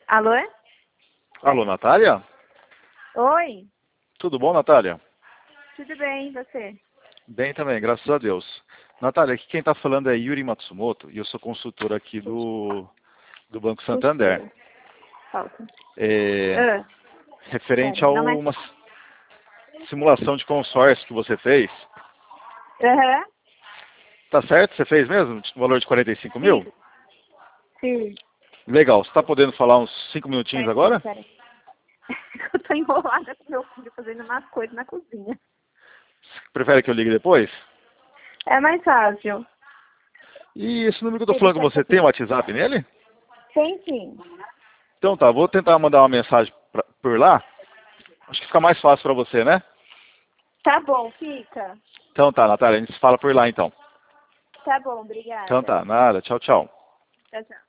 Alô? Alô, Natália? Oi, Tudo bom, Natália? tudo bem, e você? Bem também, graças a Deus. Natália, aqui quem está falando é Yuri Matsumoto e eu sou consultor aqui do Banco Santander. Puxa, falta. É, Ah, referente pera, a não mais. uma simulação de consórcio que você fez. Aham, Tá certo? Você fez mesmo? O valor de 45 mil? sim, sim. Legal. Você está podendo falar uns 5 minutinhos Pera, agora? pera. Eu tô enrolada com meu filho fazendo umas coisas na cozinha. Prefere que eu ligue depois? É mais fácil. E esse número que eu estou Ele falando com quer você, tem pouquinho. um WhatsApp nele? Tem sim. Então tá, vou tentar mandar uma mensagem por lá. Acho que fica mais fácil para você, né? Tá bom, fica. Então tá, Natália, a gente se fala por lá então. Tá bom, Então obrigada. tá, nada, tchau, tchau. Tchau, tchau.